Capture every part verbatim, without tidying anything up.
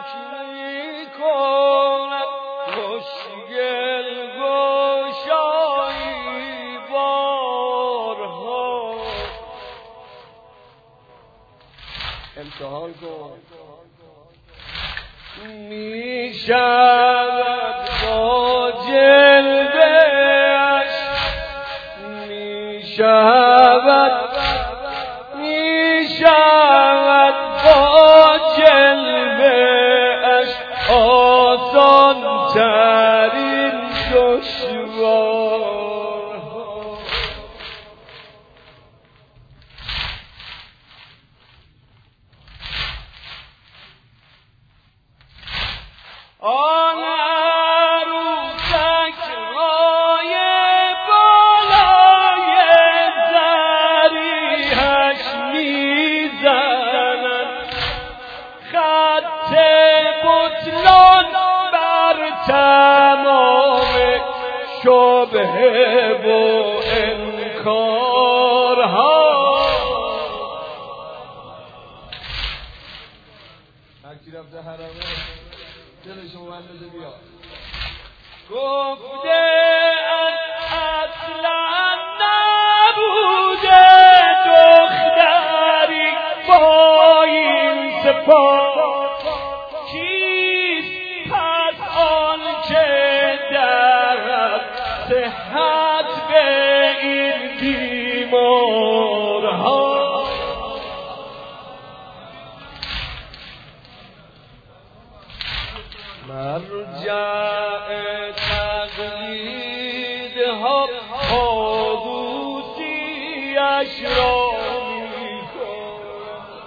میکند خوشگل گشایی بارها. امتحان کن میشود با جلوه‌اش، میشود میشود با جلوه‌اش آسان ترین دشوارها. آن عروسک رای بالای ضریحش میزند، خط بطلان بر تمام شبهه و انکارها. هرکی رفته حرمه دلشو بنده بیا. گفته اصلا نبوده دختری با این صفات، چیست پس آن که دهد صحت به این بیمارها. مرجع تقلیدها طاووسی‌اش را می‌کند.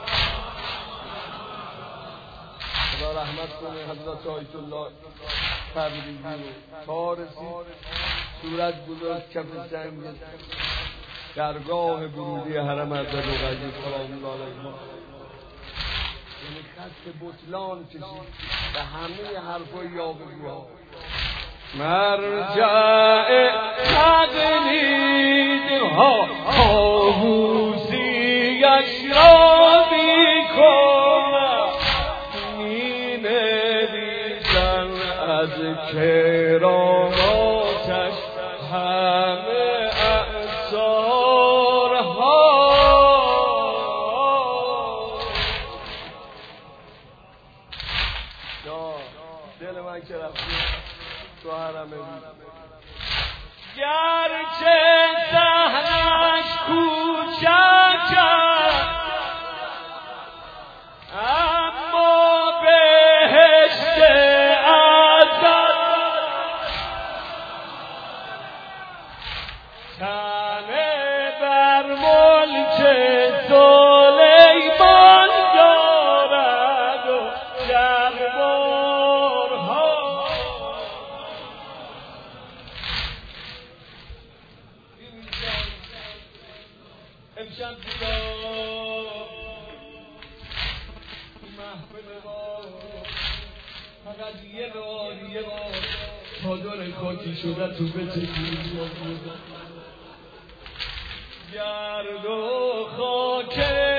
خدا رحمت کنه حضرت آیت الله تبریزی رو. تا رسید صورت گذاشت کف سنگ درگاه ورودی حرم حضرت رقیه سلام الله علیه، یعنی خط بطلان کشید به همه حرفای یاوه‌گوها. مرجع تقلیدها طاووسی‌اش را می‌کند، می‌نویسند از کراماتش همه اعصارها. دل من که رفتی تو حرم گرچه صحنش کوچک اما بهشت ازل، تنه بر ملک سلیمان دارد و دربارها. امشب دیگه محفل ما فقط یه بار یه بار چادر خاکی شده تو بتگیری گرد و خاک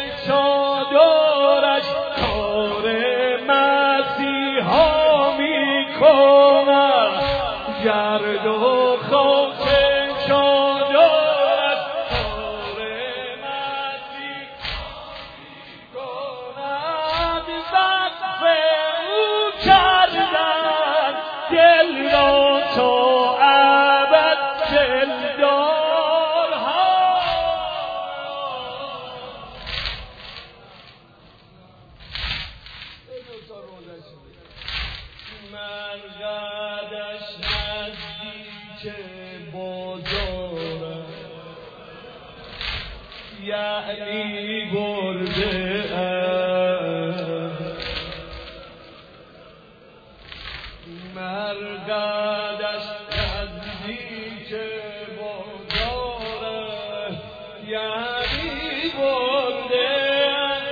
چادرش کار مسیحا میکند. گرد و خاک چادرش کار مسیحا میکند. وقف او کردن دل را تا ابد دلدارها. مرقدش نزدیک بازارم، یعنی برده ام. مرقدش نزدیک بازارم، یعنی برده ام.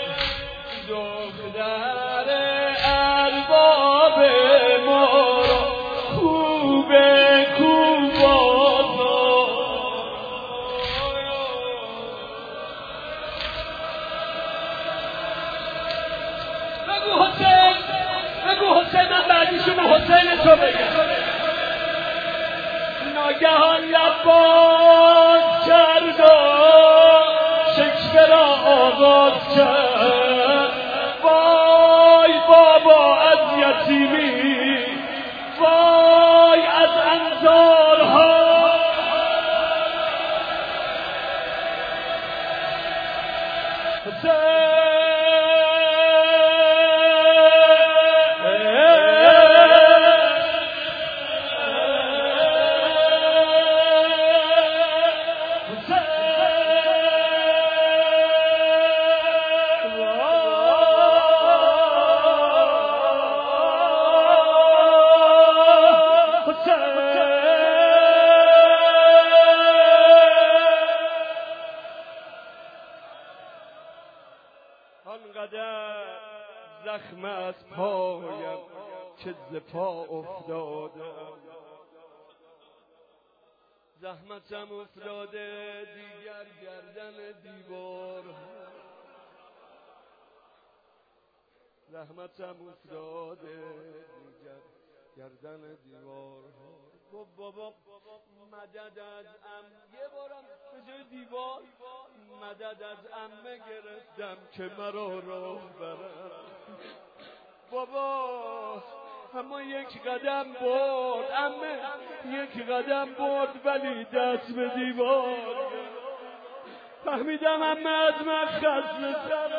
دختر ارباب ما را خوبه کوبازار. حسین من بعدیشو به حسین تو بگم. ناگهان لب باز کرد و شکوه را آغاز کرد. وای بابا از یتیمی، وای از انزارها، آنقدر زخم از پایم که ز پا افتاده، زحمتم افتاده دیگر گردن دیوار، زحمتم افتاده دیگر گردن دیوار. گفت بابا مدد از ام، یه بارم به جای دیوار مدد از عمه گرفتم که مرا راه برد. بابا اما یک قدم برد عمه، یک قدم برد ولی دست به دیوار. فهمیدم عمه از من خسته تره.